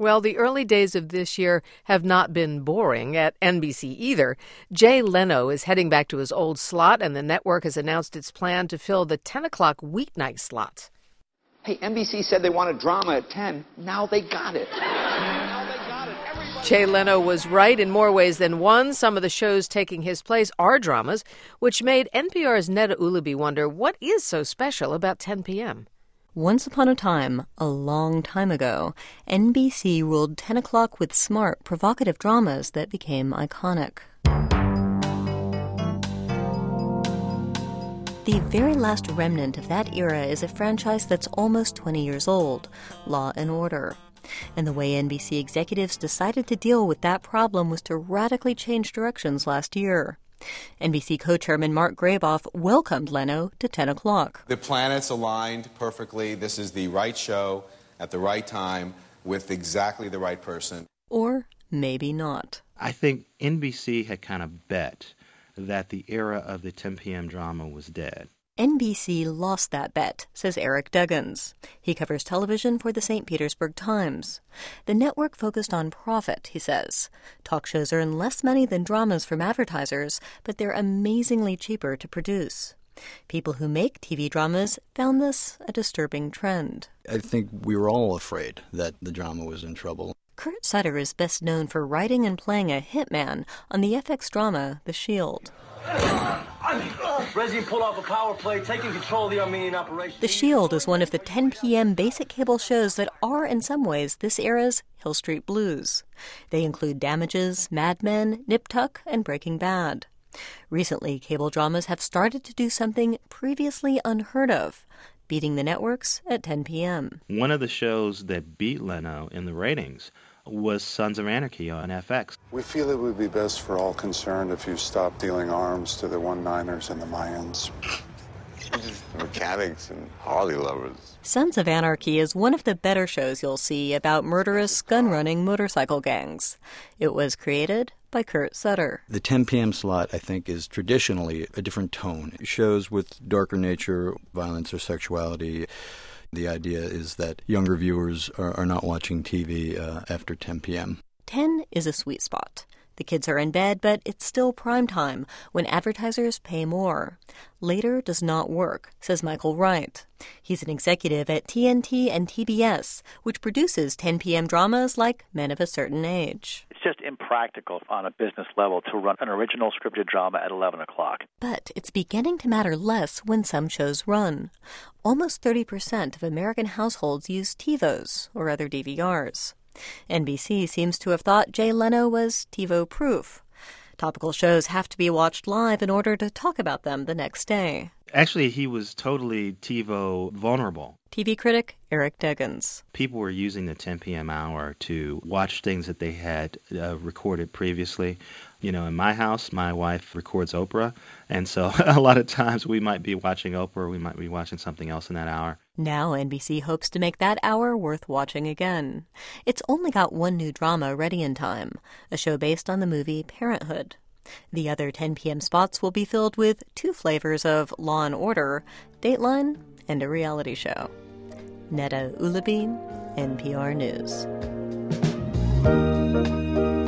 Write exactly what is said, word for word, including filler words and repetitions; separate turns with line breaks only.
Well, the early days of this year have not been boring at N B C either. Jay Leno is heading back to his old slot, and the network has announced its plan to fill the ten o'clock weeknight slot.
Hey, N B C said they wanted drama at ten. Now they got it. Now they got it. Everybody-
Jay Leno was right in more ways than one. Some of the shows taking his place are dramas, which made N P R's Neda Ulaby wonder what is so special about ten p.m.
Once upon a time, a long time ago, N B C ruled ten o'clock with smart, provocative dramas that became iconic. The very last remnant of that era is a franchise that's almost twenty years old, Law and Order. And the way N B C executives decided to deal with that problem was to radically change directions last year. N B C co-chairman Mark Graboff welcomed Leno to ten o'clock.
The planets aligned perfectly. This is the right show at the right time with exactly the right person.
Or maybe not.
I think N B C had kind of bet that the era of the ten p.m. drama was dead.
N B C lost that bet, says Eric Duggins. He covers television for the Saint Petersburg Times. The network focused on profit, he says. Talk shows earn less money than dramas from advertisers, but they're amazingly cheaper to produce. People who make T V dramas found this a disturbing trend.
I think we were all afraid that the drama was in trouble.
Kurt Sutter is best known for writing and playing a hitman on the F X drama The Shield.
Reggie pulled off a power play, taking control of the Armenian operation.
The Shield is one of the ten p.m. basic cable shows that are, in some ways, this era's Hill Street Blues. They include Damages, Mad Men, Nip Tuck, and Breaking Bad. Recently, cable dramas have started to do something previously unheard of, beating the networks at ten p.m.
One of the shows that beat Leno in the ratings was Sons of Anarchy on F X.
We feel it would be best for all concerned if you stop dealing arms to the one-niners and the Mayans.
Mechanics and Harley lovers.
Sons of Anarchy is one of the better shows you'll see about murderous, gun-running motorcycle gangs. It was created by Kurt Sutter.
The ten p.m. slot, I think, is traditionally a different tone. Shows with darker nature, violence or sexuality. The idea is that younger viewers are, are not watching T V uh, after ten p.m.
ten is a sweet spot. The kids are in bed, but it's still prime time when advertisers pay more. Later does not work, says Michael Wright. He's an executive at T N T and T B S, which produces ten p.m. dramas like Men of a Certain Age.
It's just impractical on a business level to run an original scripted drama at eleven o'clock.
But it's beginning to matter less when some shows run. Almost thirty percent of American households use TiVos or other D V Rs. N B C seems to have thought Jay Leno was TiVo-proof. Topical shows have to be watched live in order to talk about them the next day.
Actually, he was totally TiVo vulnerable.
T V critic Eric Duggins.
People were using the ten p.m. hour to watch things that they had uh, recorded previously. You know, in my house, my wife records Oprah, and so a lot of times we might be watching Oprah, we might be watching something else in that hour.
Now N B C hopes to make that hour worth watching again. It's only got one new drama ready in time, a show based on the movie Parenthood. The other ten p.m. spots will be filled with two flavors of Law and Order, Dateline, and a reality show. Neda Ulaby, N P R News.